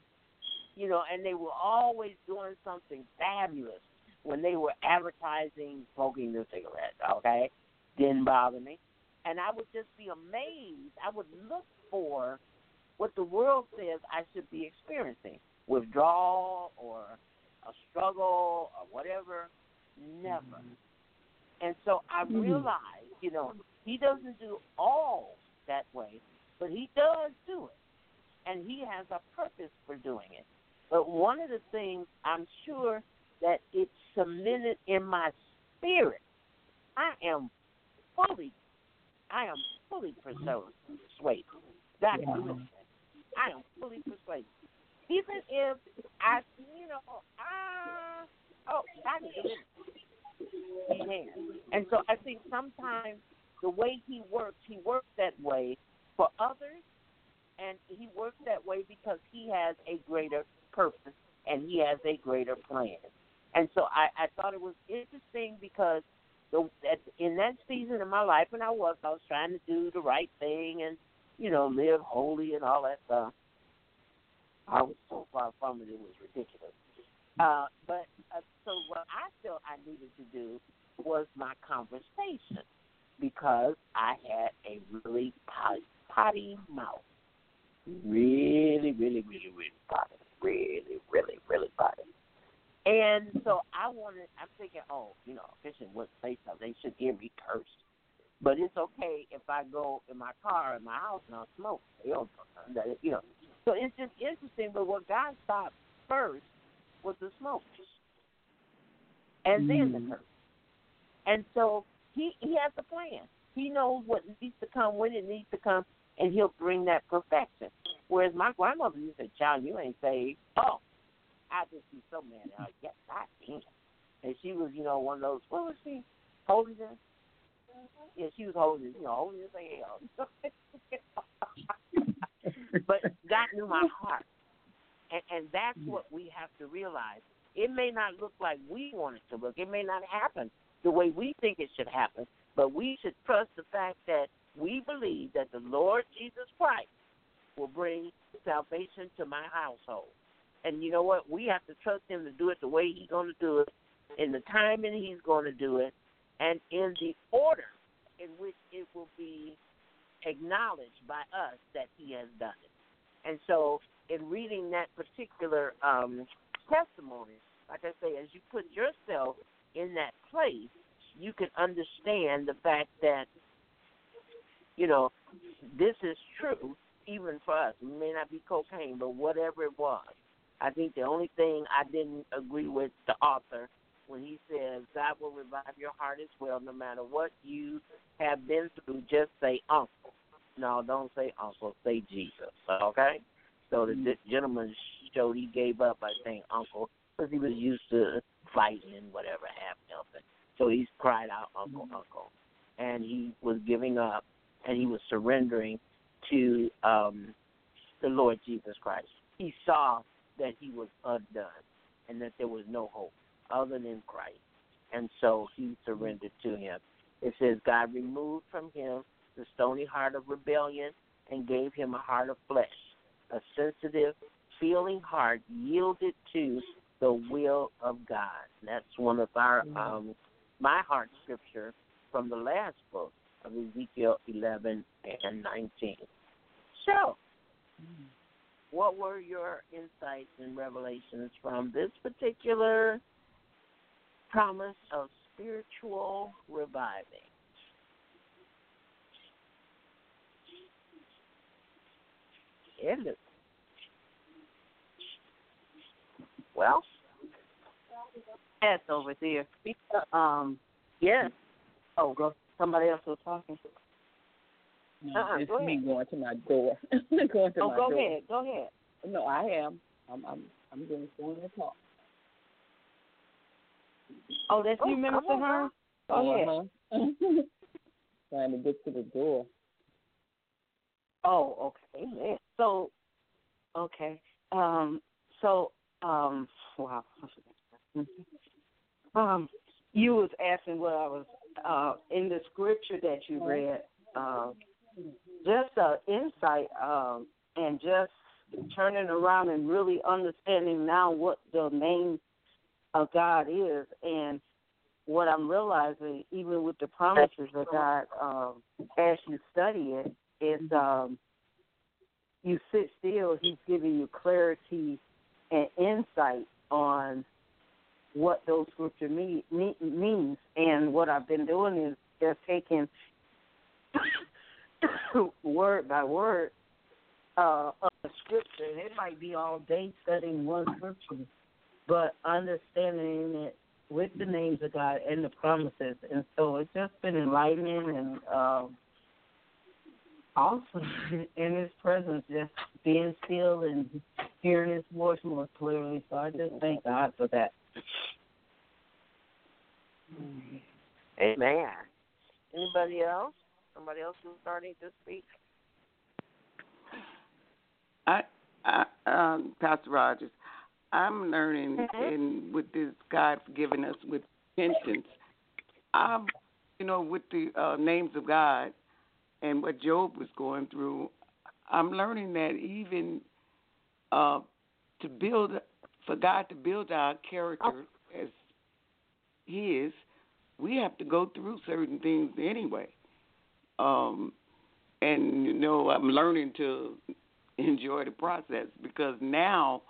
You know, and they were always doing something fabulous when they were advertising smoking the cigarette, okay? Didn't bother me. And I would just be amazed. I would look for what the world says I should be experiencing, withdrawal or a struggle or whatever, never. Mm-hmm. And so I mm-hmm. realized, you know, He doesn't do all that way, but He does do it, and He has a purpose for doing it. But one of the things I'm sure that it's cemented in my spirit, I am fully, I am fully persuaded. God can do it. I am fully persuaded. Even if I, you know, ah, oh, I can do it. He can. And so I think sometimes the way He works, He works that way for others, and He works that way because He has a greater purpose and He has a greater plan. And so I, I thought it was interesting because the, at, in that season of my life, when I was, I was trying to do the right thing and, you know, live holy and all that stuff. I was so far from it, it was ridiculous. Uh, but uh, so what I felt I needed to do was my conversation because I had a really potty, potty mouth. Really, really, really, really potty. really, really, really funny. And so I wanted, I'm thinking, oh, you know, Christian wouldn't say something. They should hear me curse. But it's okay if I go in my car in my house and I'll smoke. You know, you know. So it's just interesting. But what God stopped first was the smoke, and mm. then the curse. And so he he has a plan. He knows what needs to come, when it needs to come, and he'll bring that perfection. Whereas my grandmother used to say, "Child, you ain't saved." Oh, I just be so mad at her. Yes, I am. And she was, you know, one of those. What was she? Holiness. Yeah, she was holy, you know, holy as hell. But God knew my heart. And, and that's what we have to realize. It may not look like we want it to look. It may not happen the way we think it should happen. But we should trust the fact that we believe that the Lord Jesus Christ will bring salvation to my household. And you know what? We have to trust him to do it the way he's going to do it, in the timing he's going to do it, and in the order in which it will be acknowledged by us that he has done it. And so in reading that particular um, testimony, like I say, as you put yourself in that place, you can understand the fact that, you know, this is true even for us. It may not be cocaine, but whatever it was. I think the only thing I didn't agree with the author when he says God will revive your heart as well, no matter what you have been through, just say uncle. No, don't say uncle, say Jesus, okay? So the mm-hmm. gentleman showed he gave up by saying uncle because he was used to fighting and whatever happened. So he cried out, uncle, mm-hmm. uncle. And he was giving up, and he was surrendering to um, the Lord Jesus Christ. He saw that he was undone and that there was no hope other than Christ. And so he surrendered to him. It says God removed from him the stony heart of rebellion and gave him a heart of flesh, a sensitive, feeling heart yielded to the will of God. And that's one of our, um, my heart scripture from the last book of Ezekiel eleven and nineteen. So, what were your insights and revelations from this particular promise of spiritual reviving? It is. Well, that's over there. Um, yes. Oh, go. Somebody else was talking. No, uh-uh, it's go me ahead. going to my door. going to oh, my go door. ahead. Go ahead. No, I am. I'm. I'm. I'm going to talk. Oh, that's oh, you, Minister Hearn? Go ahead. Uh-huh. Trying to get to the door. Oh, okay. Amen. So, okay. Um. So, um. Wow. Um. You was asking what I was uh in the scripture that you read. Uh, just uh, insight um, and just turning around and really understanding now what the name of God is, and what I'm realizing, even with the promises of God, um, as you study it, is um, you sit still. He's giving you clarity and insight on what those scripture mean, mean, means. And what I've been doing is just taking word by word uh, of the scripture. And it might be all day studying one scripture, but understanding it with the names of God and the promises. And so it's just been enlightening and um, awesome in His presence, just being still and hearing His voice more clearly. So I just thank God for that. Amen. Anybody else? Somebody else who's starting to speak? I, I um, Pastor Rogers, I'm learning mm-hmm. in with this God's given us with repentance. I'm, you know, with the uh, names of God and what Job was going through, I'm learning that even uh, to build, for God to build our character oh. as His, we have to go through certain things anyway. Um, and, you know, I'm learning to enjoy the process because now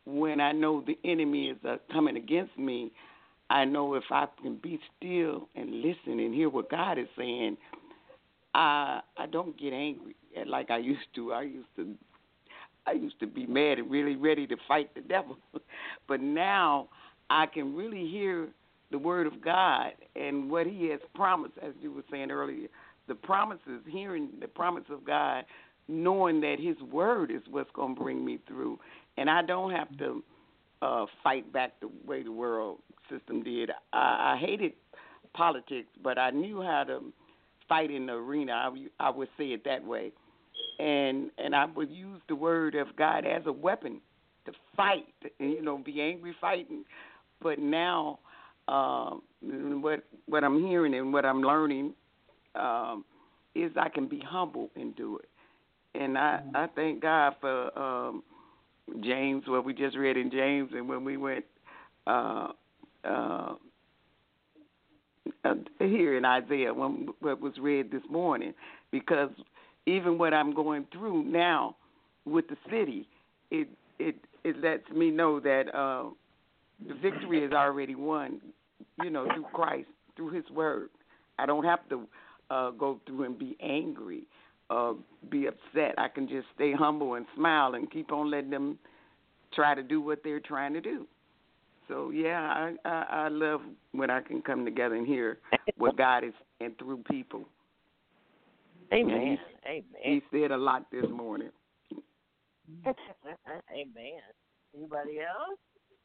when I know the enemy is uh, coming against me, I know if I can be still and listen and hear what God is saying, I I don't get angry like I used to. I used to I used to be mad and really ready to fight the devil. But now I can really hear the word of God and what he has promised, as you were saying earlier. The promises, hearing the promise of God, knowing that his word is what's going to bring me through. And I don't have to uh, fight back the way the world system did. I, I hated politics, but I knew how to fight in the arena. I, I would say it that way. And and I would use the word of God as a weapon to fight, and, you know, be angry fighting. But now um, what what I'm hearing and what I'm learning um, is I can be humble and do it. And I, I thank God for um, James, what we just read in James, and when we went uh, uh, uh, here in Isaiah, when what was read this morning, because even what I'm going through now with the city, it it, it lets me know that uh, the victory is already won, you know, through Christ, through his word. I don't have to uh, go through and be angry, uh, be upset. I can just stay humble and smile and keep on letting them try to do what they're trying to do. So, yeah, I, I, I love when I can come together and hear what God is saying through people. Amen. He, Amen. He said a lot this morning. Amen. Anybody else?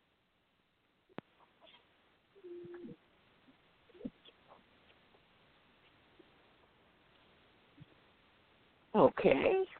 Okay.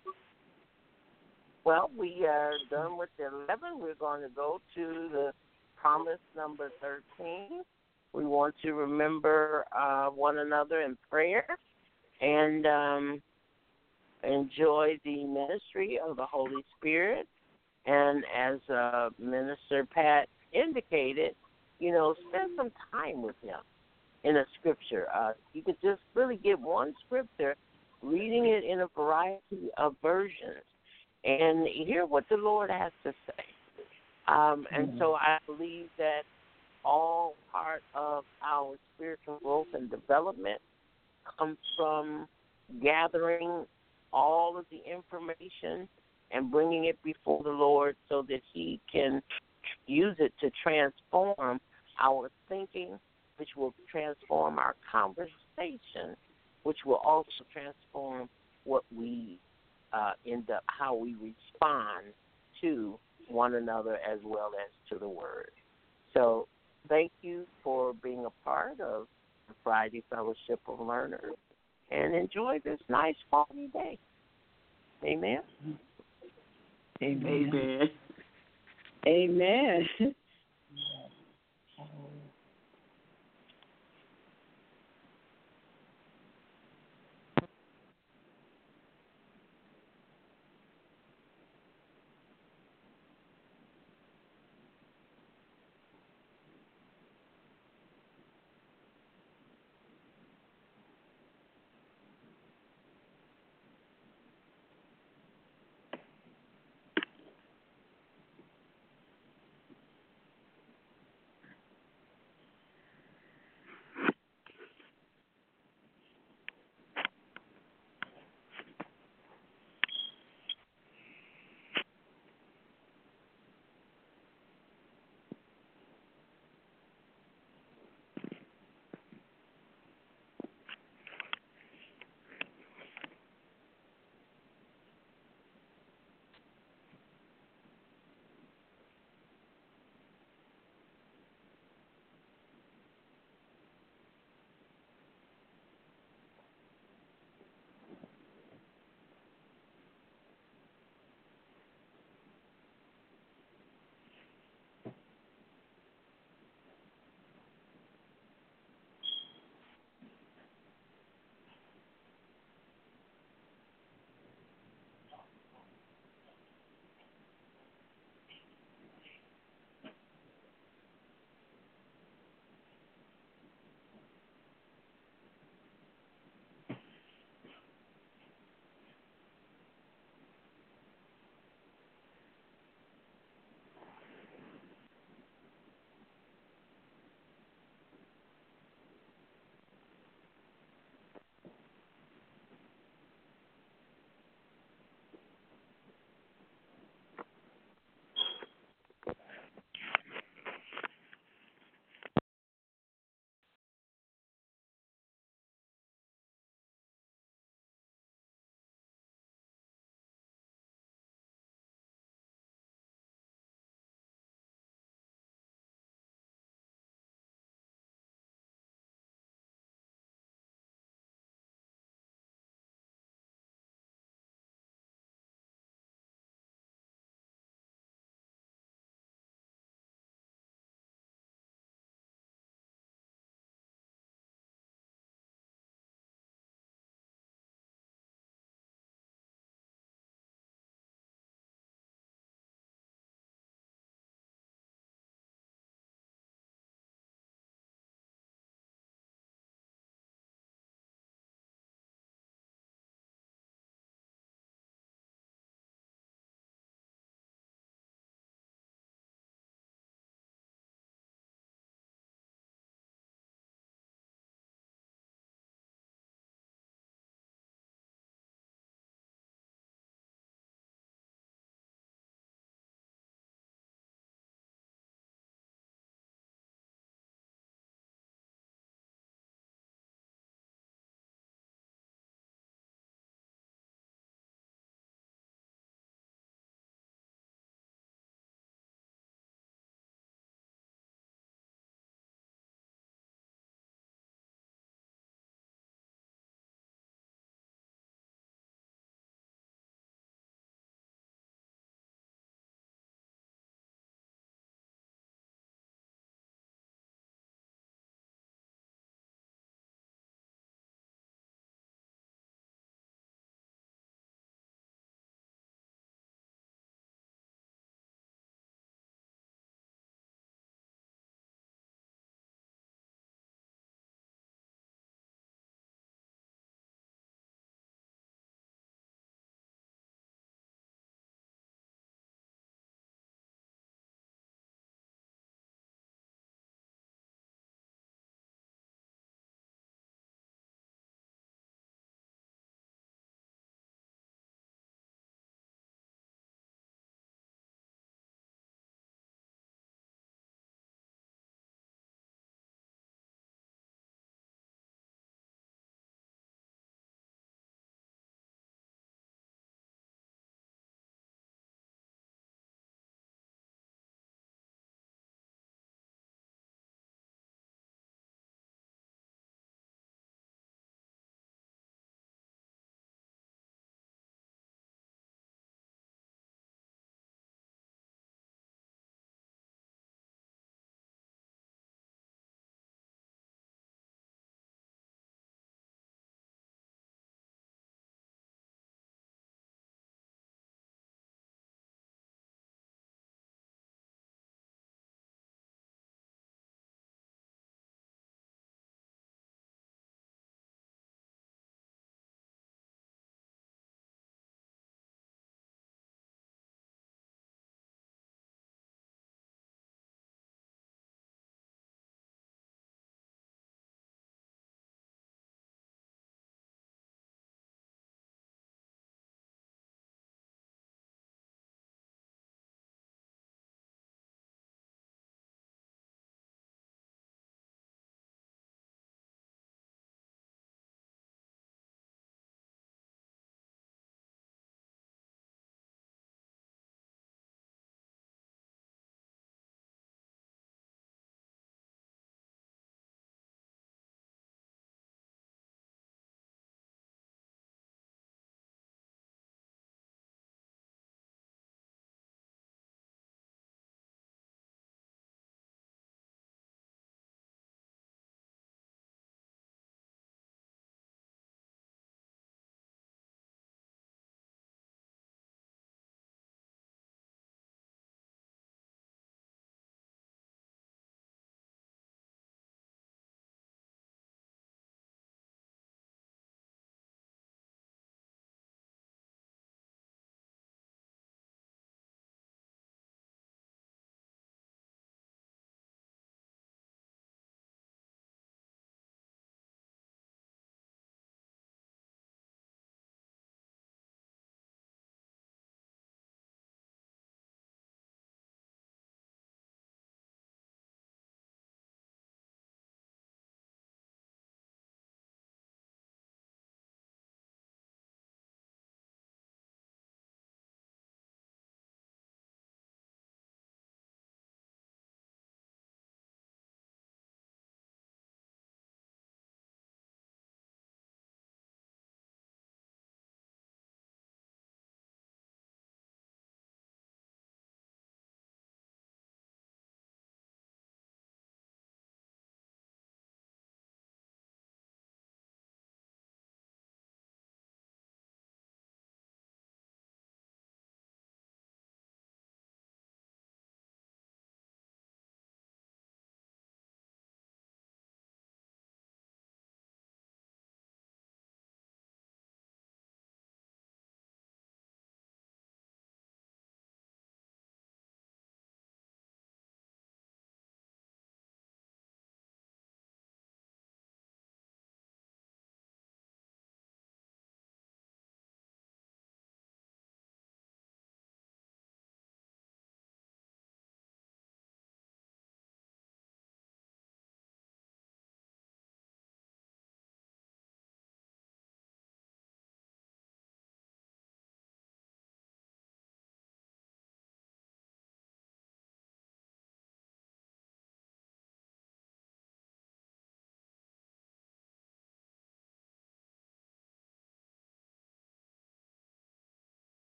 Well, we are done with the eleven. We're going to go to the promise number thirteen. We want to remember uh, one another in prayer and um, enjoy the ministry of the Holy Spirit. And as uh, Minister Pat indicated, you know, spend some time with him in a scripture. Uh, you could just really get one scripture, reading it in a variety of versions, and hear what the Lord has to say. Um, and mm-hmm. so I believe that all part of our spiritual growth and development comes from gathering all of the information and bringing it before the Lord so that he can use it to transform our thinking, which will transform our conversation, which will also transform what we uh, end up, how we respond to one another as well as to the Word. So thank you for being a part of the Friday Fellowship of Learners, and enjoy this nice foggy day. Amen. Amen. Amen. Amen.